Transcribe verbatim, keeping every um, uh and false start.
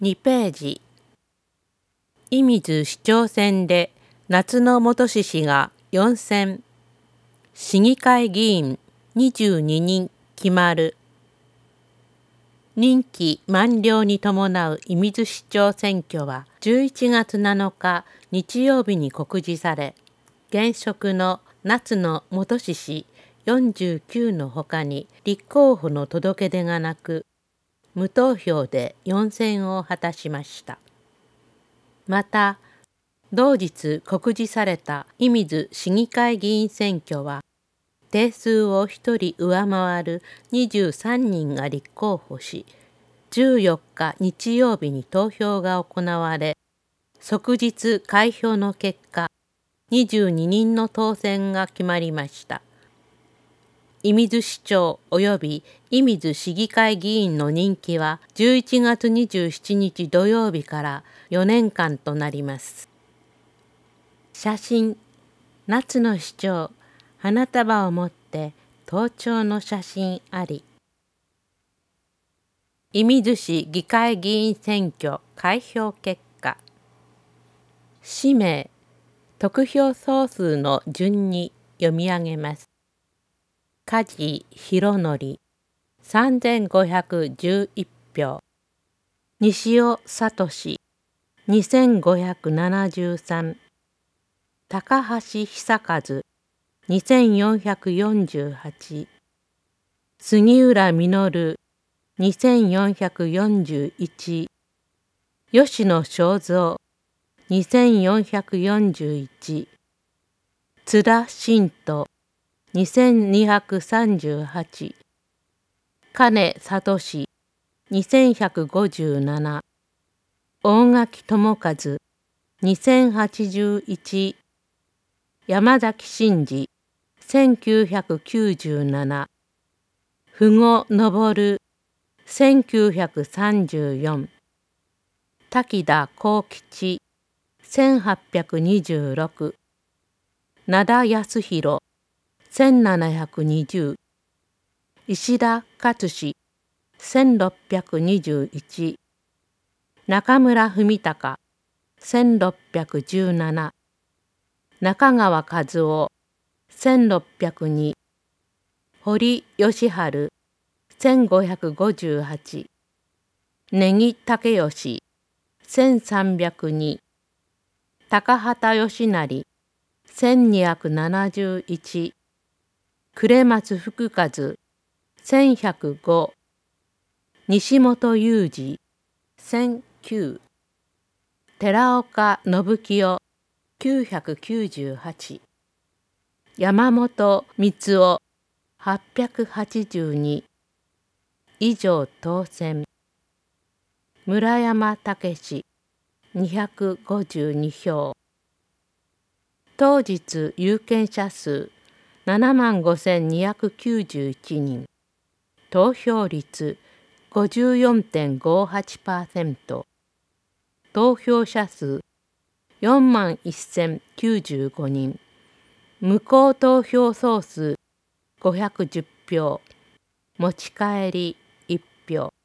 にページ。射水市長選で夏の元志氏がよん選、市議会議員にじゅうににん決まる。任期満了に伴う射水市長選挙はじゅういちがつなのか日曜日に告示され、現職の夏の元志氏よんじゅうきゅうのほかに立候補の届け出がなく、無投票でよん選を果たしました。また、同日告示された射水市議会議員選挙は、定数をひとり上回るにじゅうさんにんが立候補し、じゅうよっか日曜日に投票が行われ、即日開票の結果、にじゅうににんの当選が決まりました。射水市長及び射水市議会議員の任期はじゅういちがつにじゅうしちにち土曜日からよねんかんとなります。写真、夏の市長、花束を持って登庁の写真あり。射水市議会議員選挙開票結果。氏名、得票総数の順に読み上げます。梶弘典さんぜんごひゃくじゅういちひょう、西尾聡にせんごひゃくななじゅうさん、高橋久和にせんよんひゃくよんじゅうはち、杉浦稔にせんよんひゃくよんじゅういち、吉野正三にせんよんひゃくよんじゅういち、津田新人にせんにひゃくさんじゅうはち、金聡にせんひゃくごじゅうなな、大垣智和にせんはちじゅういち、山崎真嗣せんきゅうひゃくきゅうじゅうなな、富後昇せんきゅうひゃくさんじゅうよん、滝田幸吉せんはっぴゃくにじゅうろく、灘康弘せんななひゃくにじゅう、石田勝せんろっぴゃくにじゅういち、中村文隆せんろっぴゃくじゅうなな、中川和夫せんろっぴゃくに、堀義治せんごひゃくごじゅうはち、根木武義せんさんびゃくに、高畑義成せんにひゃくななじゅういち、呉松福和せんひゃくご、西本雄二せんきゅう、寺岡信清きゅうひゃくきゅうじゅうはち、山本光雄はっぴゃくはちじゅうに、以上当選。村山武にひゃくごじゅうにひょう。当日有権者数ななまんごせんにひゃくきゅうじゅういちにん。投票率 ごじゅうよんてんごはちパーセント。投票者数よんまんせんきゅうじゅうごにん。無効投票総数ごひゃくじゅっぴょう。持ち帰りいちひょう。